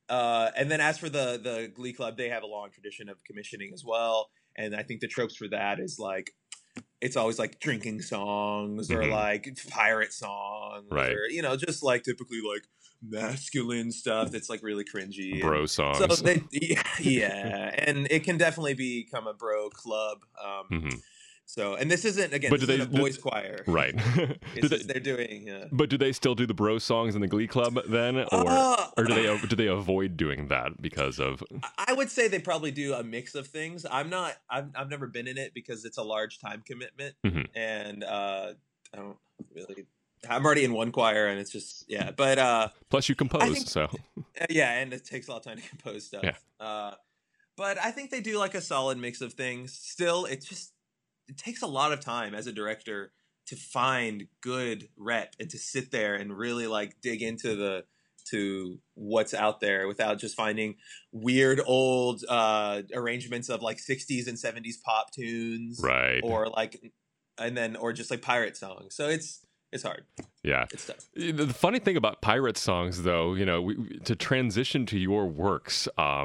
And then as for the Glee Club, they have a long tradition of commissioning as well. And I think the tropes for that is like, it's always like drinking songs or like pirate songs or, you know, just like typically like masculine stuff that's like really cringy. Bro songs. So they, yeah. And it can definitely become a bro club. So, and this isn't, again, this isn't a boys choir. Right. They're doing... But do they still do the bro songs in the Glee Club then? Or do they avoid doing that because of... I would say they probably do a mix of things. I've never been in it because it's a large time commitment. And I don't really... I'm already in one choir and it's just... Yeah, but... Plus you compose, so... Yeah, and it takes a lot of time to compose stuff. Yeah. But I think they do like a solid mix of things. Still, it takes a lot of time as a director to find good rep and to sit there and really like dig into what's out there without just finding weird old arrangements of like 60s and 70s pop tunes, right? Or just like pirate songs. So it's hard. Yeah. It's tough. The funny thing about pirate songs, though, you know, to transition to your works,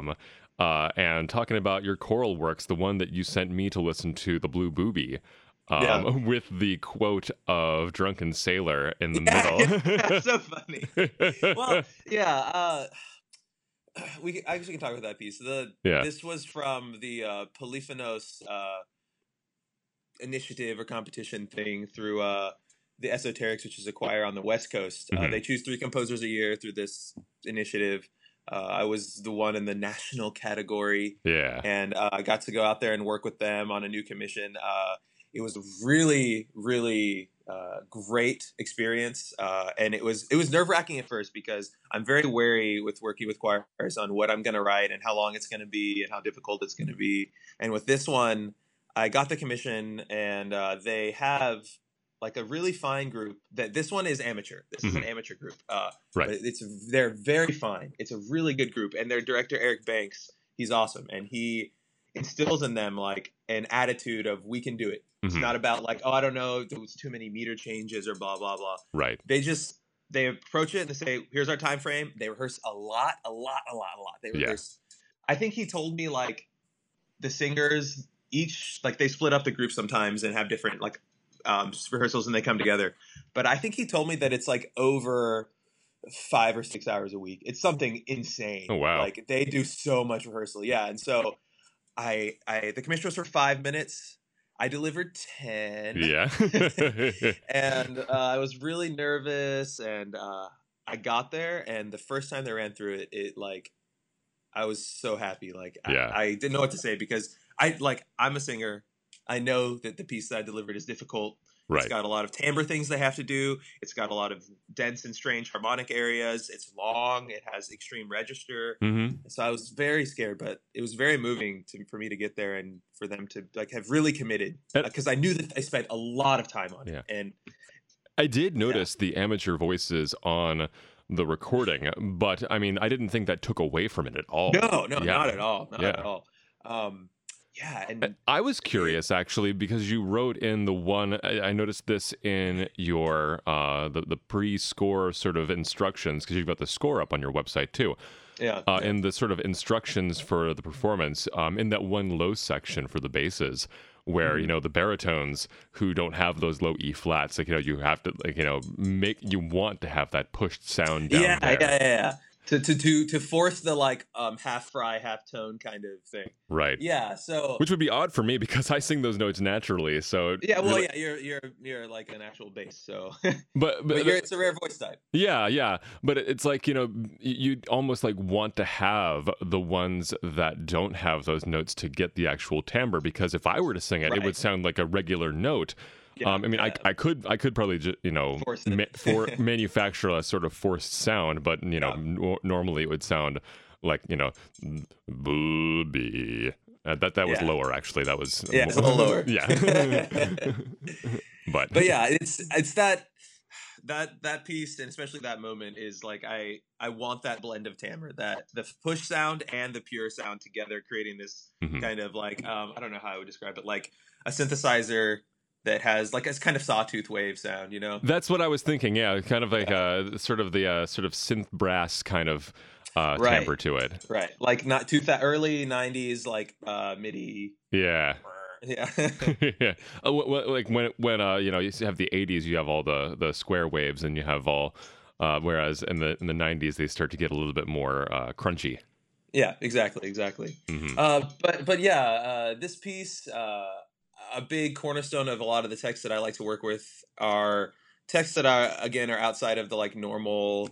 and talking about your choral works, the one that you sent me to listen to, the Blue Booby, with the quote of Drunken Sailor in the middle. That's so funny. Well, yeah, we can talk about that piece. This was from the Polyphonos initiative or competition thing through the Esoterics, which is a choir on the West Coast. They choose 3 composers a year through this initiative. I was the one in the national category. Yeah. And I got to go out there and work with them on a new commission. It was a really, really great experience. And it was nerve-wracking at first because I'm very wary with working with choirs on what I'm going to write and how long it's going to be and how difficult it's going to be. And with this one, I got the commission and they have like a really fine group. That this one is amateur. This is an amateur group. Right. But they're very fine. It's a really good group. And their director, Eric Banks, he's awesome. And he instills in them like an attitude of we can do it. It's not about like, oh, I don't know, there was too many meter changes or blah, blah, blah. Right. They approach it and they say, here's our time frame. They rehearse a lot. They rehearse. I think he told me like the singers each, like they split up the group sometimes and have different like rehearsals and they come together. But I think he told me that it's like over 5 or 6 hours a week. It's something insane. Oh, wow. Like they do so much rehearsal. Yeah. And so the commission was for 5 minutes. I delivered 10. Yeah. And I was really nervous and I got there and the first time they ran through it like, I was so happy. Like I didn't know what to say because I'm a singer. I know that the piece that I delivered is difficult. Right. It's got a lot of timbre things they have to do. It's got a lot of dense and strange harmonic areas. It's long. It has extreme register. So I was very scared, but it was very moving for me to get there and for them to like have really committed because I knew that I spent a lot of time on it. And I did notice the amateur voices on the recording, but I mean, I didn't think that took away from it at all. No, not at all. Not at all. Yeah, and I was curious actually because you wrote in the one. I noticed this in your the pre-score sort of instructions because you've got the score up on your website too. Yeah. In the sort of instructions for the performance, in that one low section for the basses, where you know the baritones who don't have those low E flats, like you have to you want to have that pushed sound down there. Yeah. To force the like half fry half tone kind of thing, right? Yeah, so which would be odd for me because I sing those notes naturally. So you're like an actual bass, so but it's a rare voice type. Yeah, but it's like you almost like want to have the ones that don't have those notes to get the actual timbre because if I were to sing it, it would sound like a regular note. Yeah, I mean, I could probably just manufacture a sort of forced sound, but normally it would sound like booby. That was lower actually. That was it's a little lower. Yeah, but yeah, it's that piece and especially that moment is like I want that blend of timbre, that the push sound and the pure sound together, creating this kind of like I don't know how I would describe it, like a synthesizer that has like a kind of sawtooth wave sound, That's what I was thinking. Yeah, kind of like sort of synth brass kind of Right. timbre to it. Right. Like not too early 90s, like MIDI. Yeah. Yeah. Yeah. Like when you know, you have the 80s, you have all the square waves, and you have all whereas in the 90s they start to get a little bit more crunchy. Yeah, exactly. Hmm. But yeah, this piece, a big cornerstone of a lot of the texts that I like to work with are texts that are outside of the like normal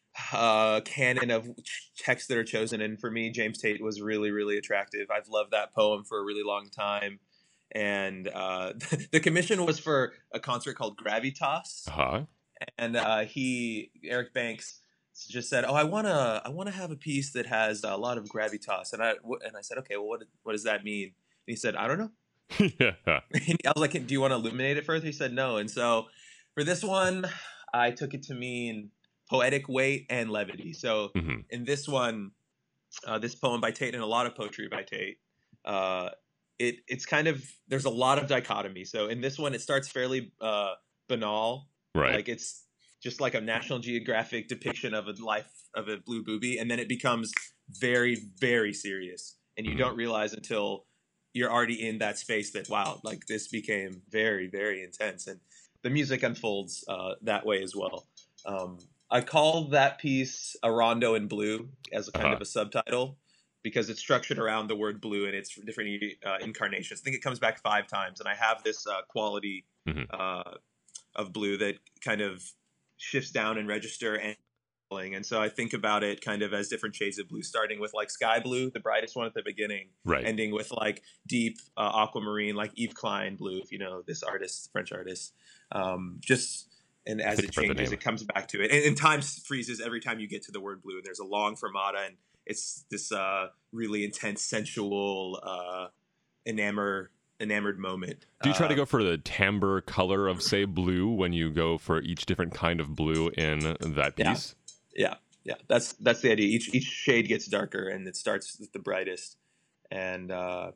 canon of texts that are chosen. And for me, James Tate was really, really attractive. I've loved that poem for a really long time. And the commission was for a concert called Gravitas, Uh-huh. and Eric Banks just said, "Oh, I wanna have a piece that has a lot of gravitas." And I said, "Okay, well, what does that mean?" And he said, "I don't know." Yeah. And I was like, "Do you want to illuminate it further?" He said, "No." And so for this one, I took it to mean poetic weight and levity. So Hmm. in this one, this poem by Tate and a lot of poetry by Tate, uh, it's kind of there's a lot of dichotomy. So in this one, it starts fairly banal, Right. like it's just like a National Geographic depiction of a life of a blue booby, and then it becomes very, very serious, and you Hmm. don't realize until you're already in that space that wow, like this became very, very intense, and the music unfolds that way as well. Um, I call that piece a rondo in blue as a kind Uh-huh. of a subtitle because it's structured around the word blue and its different incarnations. I think it comes back 5 times, and I have this quality Hmm. uh, of blue that kind of shifts down in register and so I think about it kind of as different shades of blue, starting with like sky blue, the brightest one at the beginning, Right. ending with like deep aquamarine, like Yves Klein blue, if you know this artist, French artist. Just and I as think it I've heard the changes, name. it comes back to it, and time freezes every time you get to the word blue. And there's a long fermata, and it's this really intense, sensual, enamored moment. Do you try to go for the timbre color of, say, blue when you go for each different kind of blue in that Yeah, piece? yeah, yeah. That's the idea. Each shade gets darker, and it starts with the brightest. And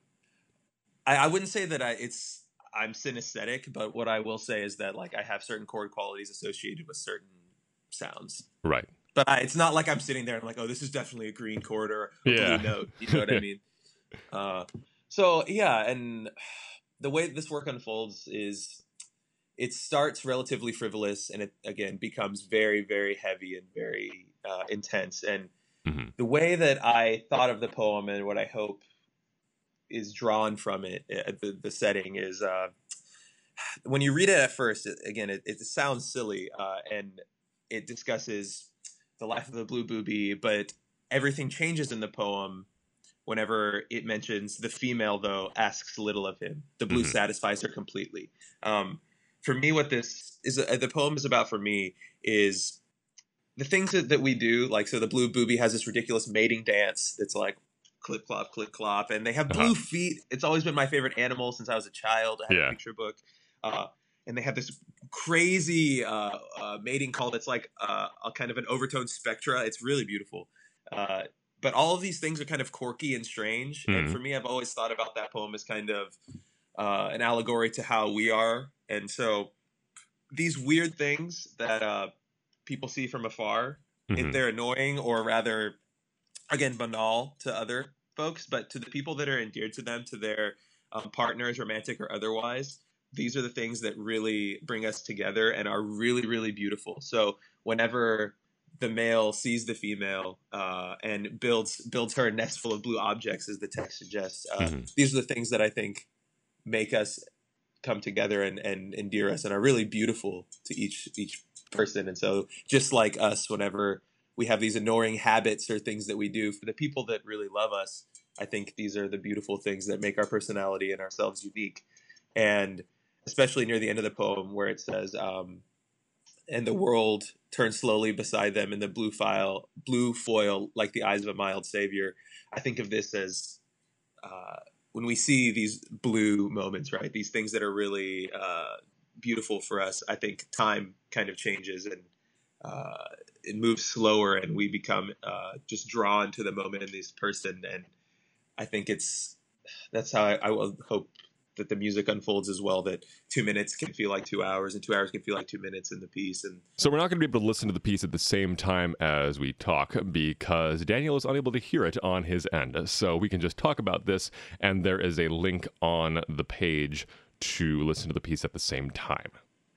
I wouldn't say that I'm synesthetic, but what I will say is that like I have certain chord qualities associated with certain sounds. Right. But it's not like I'm sitting there and I'm like, oh, this is definitely a green chord or a blue Yeah. note. You know what I mean? Uh, so yeah, and the way this work unfolds is it starts relatively frivolous and it again becomes very, very heavy and very intense. And Hmm. the way that I thought of the poem and what I hope is drawn from it, the setting is when you read it at first, it sounds silly and it discusses the life of the blue booby, but everything changes in the poem whenever it mentions the female, though, asks little of him. The blue Hmm. satisfies her completely. For me, what this is, the poem is about for me is the things that we do. Like, so the blue booby has this ridiculous mating dance that's like clip clop, and they have Uh-huh. blue feet. It's always been my favorite animal since I was a child. I had a Yeah. picture book. Uh, and they have this crazy mating call that's like a kind of an overtone spectra. It's really beautiful. Uh, but all of these things are kind of quirky and strange. And Hmm. for me, I've always thought about that poem as kind of an allegory to how we are. And so these weird things that people see from afar, if Hmm. they're annoying or rather, again, banal to other folks, but to the people that are endeared to them, to their partners, romantic or otherwise, these are the things that really bring us together and are really, really beautiful. So whenever the male sees the female and builds her a nest full of blue objects, as the text suggests, Hmm. these are the things that I think make us come together and endear us and are really beautiful to each person. And so just like us, whenever we have these annoying habits or things that we do for the people that really love us, I think these are the beautiful things that make our personality and ourselves unique. And especially near the end of the poem where it says, and the world turns slowly beside them in the blue foil like the eyes of a mild savior. I think of this as uh, when we see these blue moments, right? These things that are really beautiful for us. I think time kind of changes and uh, it moves slower, and we become just drawn to the moment in this person. And I think that's how I will hope that the music unfolds as well, that 2 minutes can feel like 2 hours and 2 hours can feel like 2 minutes in the piece. And So we're not going to be able to listen to the piece at the same time as we talk because Daniel is unable to hear it on his end. So we can just talk about this, and there is a link on the page to listen to the piece at the same time.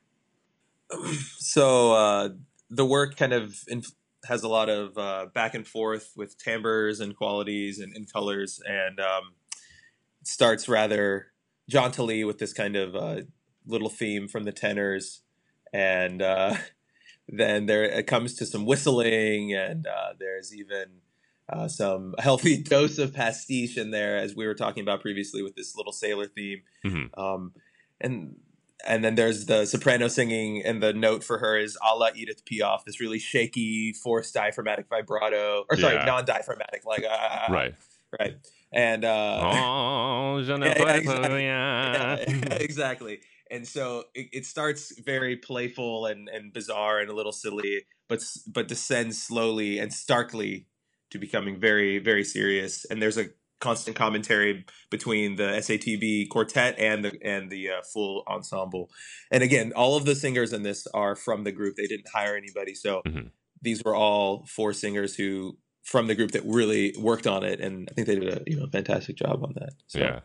so the work kind of has a lot of back and forth with timbres and qualities and colors, and starts rather jauntily with this kind of little theme from the tenors, and then it comes to some whistling, and there's even some healthy dose of pastiche in there, as we were talking about previously with this little sailor theme. Mm-hmm. And then there's the soprano singing, and the note for her is a la Edith Piaf, this really shaky, forced diaphragmatic vibrato, or sorry, Yeah. non-diaphragmatic, like Right. right. And Oh, je ne yeah, peux exactly. rien. Exactly. And so it starts very playful and bizarre and a little silly, but descends slowly and starkly to becoming very, very serious. And there's a constant commentary between the SATB quartet and the full ensemble. And again, all of the singers in this are from the group. They didn't hire anybody, so Mhm. these were all four singers who from the group that really worked on it, and I think they did a fantastic job on that. So Yeah.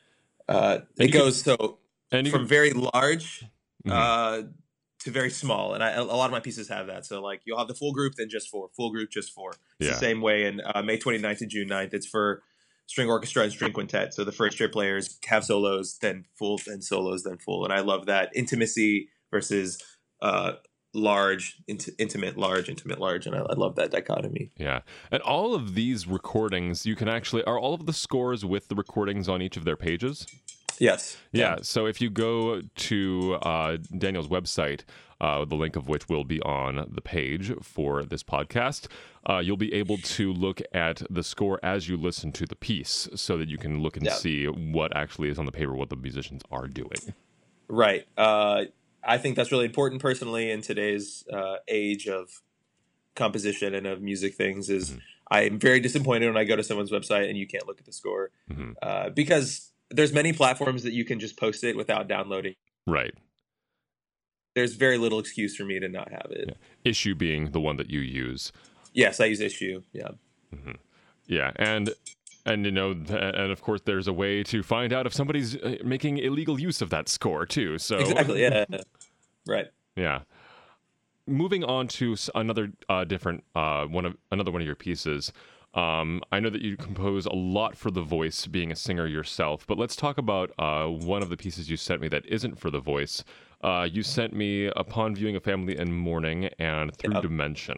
it goes so And you from can. very large Mhm. to very small, and a lot of my pieces have that. So like you'll have the full group, then just four, full group, just four. It's the Yeah. same way in May 29th to June 9th. It's for string orchestra and string quintet. So the first year players have solos, then full, then solos, then full, and I love that intimacy versus large, intimate, large, intimate, large, and I love that dichotomy. Yeah. And all of these recordings, you can actually, are all of the scores with the recordings on each of their pages? Yes. Yeah. So if you go to Daniel's website, the link of which will be on the page for this podcast, you'll be able to look at the score as you listen to the piece so that you can look and see what actually is on the paper, what the musicians are doing. Right. I think that's really important personally in today's age of composition and of music things is Mhm. I'm very disappointed when I go to someone's website and you can't look at the score Mhm. because there's many platforms that you can just post it without downloading. Right. There's very little excuse for me to not have it. Yeah. Issue being the one that you use. Yes, I use Issue. Yeah. Mhm. Yeah. And you know, and of course, there's a way to find out if somebody's making illegal use of that score too. So Exactly. Yeah. Right. yeah. Moving on to another different another one of your pieces. I know that you compose a lot for the voice, being a singer yourself. But let's talk about one of the pieces you sent me that isn't for the voice. You sent me "Upon Viewing a Family in Mourning" and "Through Dimension."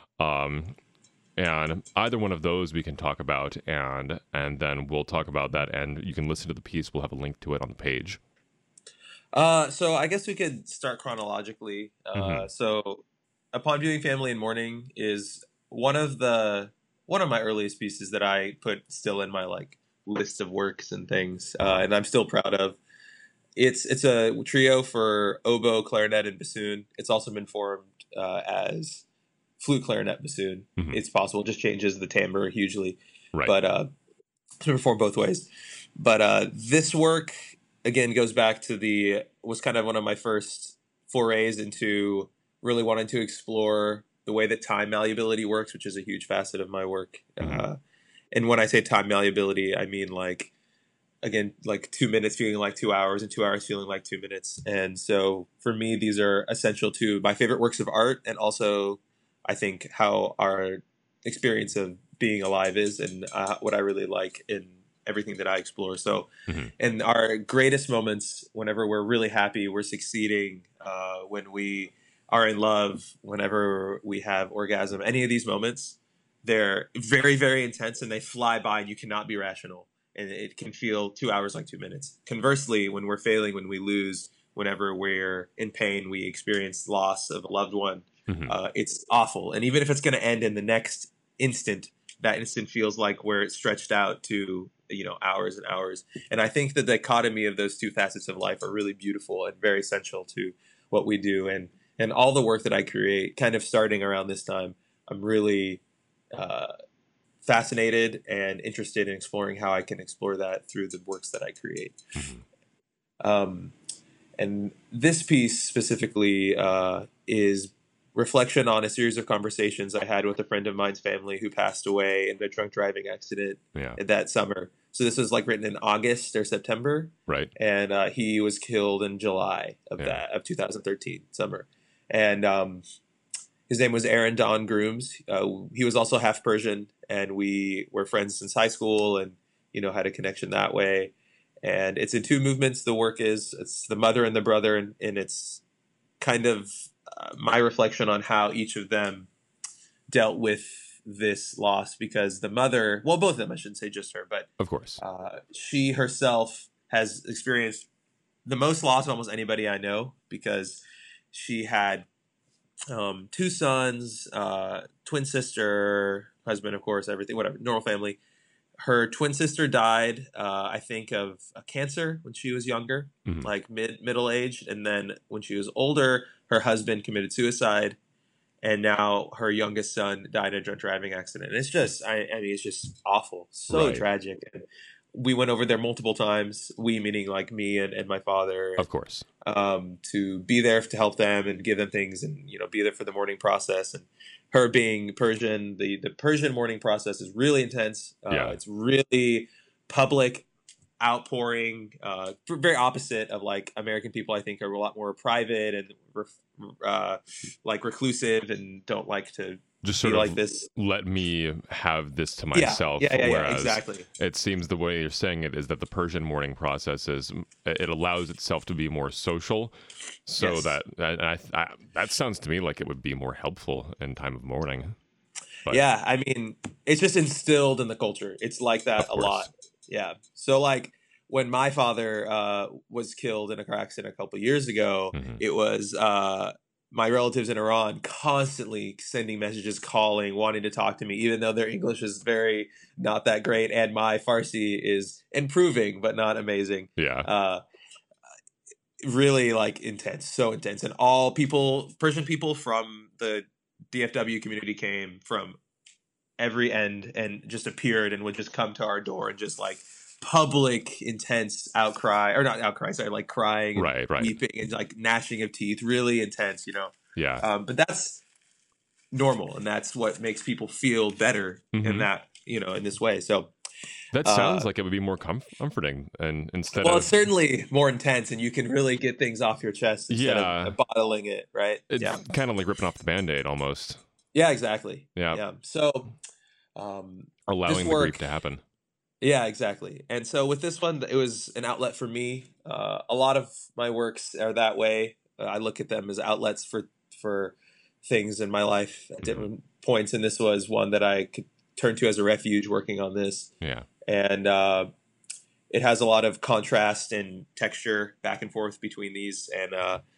And either one of those we can talk about, and then we'll talk about that, and you can listen to the piece. We'll have a link to it on the page. So I guess we could start chronologically. Mhm. So Upon Viewing Family in Mourning is one of my earliest pieces that I put still in my like list of works and things, and I'm still proud of. It's a trio for oboe, clarinet, and bassoon. It's also been formed as flute, clarinet, bassoon. Mhm. It's possible, it just changes the timbre hugely, Right. but it's been performed both ways. But this work again goes back to was kind of one of my first forays into really wanting to explore the way that time malleability works, which is a huge facet of my work. Mhm. And when I say time malleability, I mean like again like 2 minutes feeling like 2 hours and 2 hours feeling like 2 minutes. And so for me, these are essential to my favorite works of art, and also I think how our experience of being alive is, and what I really like in everything that I explore. So Mhm. in our greatest moments, whenever we're really happy, we're succeeding, when we are in love, whenever we have orgasm, any of these moments, they're very, very intense and they fly by and you cannot be rational. And it can feel 2 hours like 2 minutes. Conversely, when we're failing, when we lose, whenever we're in pain, we experience loss of a loved one, Mhm. it's awful. And even if it's going to end in the next instant, that instant feels like where it's stretched out to hours and hours. And I think the dichotomy of those two facets of life are really beautiful and very essential to what we do. And all the work that I create, kind of starting around this time, I'm really uh, fascinated and interested in exploring how I can explore that through the works that I create. Mhm. Um, and this piece specifically is reflection on a series of conversations I had with a friend of mine's family who passed away in a drunk driving accident Yeah. that summer. So this was like written in August or September, Right. and he was killed in July Yeah. of 2013 summer. And his name was Aaron Don Grooms. He was also half Persian, and we were friends since high school, and had a connection that way. And it's in two movements. The work it's the mother and the brother, and it's kind of my reflection on how each of them dealt with this loss, because the mother, well, both of them, I shouldn't say just her, but Of course. she herself has experienced the most loss of almost anybody I know, because she had two sons, twin sister, husband, of course, everything, whatever, normal family. Her twin sister died, I think, of a cancer when she was younger, Mhm. like middle aged, and then when she was older, her husband committed suicide, and now her youngest son died in a drunk driving accident. And it's just, I mean, it's just awful, so Right. tragic. And we went over there multiple times. We meaning like me and my father, Of course. to be there to help them and give them things, and be there for the mourning process. And her being Persian, the Persian mourning process is really intense. Yeah. It's really public, outpouring, very opposite of like American people. I think are a lot more private and like reclusive, and don't like to Just be sort like of this. let me have this to Yeah, myself. yeah, Whereas exactly. it seems the way you're saying it is that the Persian mourning process it allows itself to be more social, so Yes. that sounds to me like it would be more helpful in time of mourning. But Yeah, I mean, it's just instilled in the culture. It's like that of a lot. course. Yeah. So like when my father was killed in a car accident a couple years ago, Hmm. it was my relatives in Iran constantly sending messages, calling, wanting to talk to me, even though their English is very not that great, and my Farsi is improving but not amazing. Yeah. Uh, really like intense, so intense, and all people, Persian people from the DFW community came from every end and just appeared and would just come to our door and just like public intense outcry, or not outcry, sorry, like crying and Right. Right. weeping and like gnashing of teeth, really intense, Yeah. but that's normal, and that's what makes people feel better in Hmm. that, in this way. So That uh sounds like it would be more comforting, and instead well, it's of certainly more intense, and you can really get things off your chest instead of yeah, bottling it, right? it's Yeah, kind of like ripping off the band-aid almost. yeah, exactly. Yeah, Yeah, so um this allowing the grief work, to happen. yeah, exactly. And so with this one, it was an outlet for me. A lot of my works are that way. I look at them as outlets for things in my life at Hmm. different points, and this was one that I could turn to as a refuge working on this. Yeah. And it has a lot of contrast and texture back and forth between these, and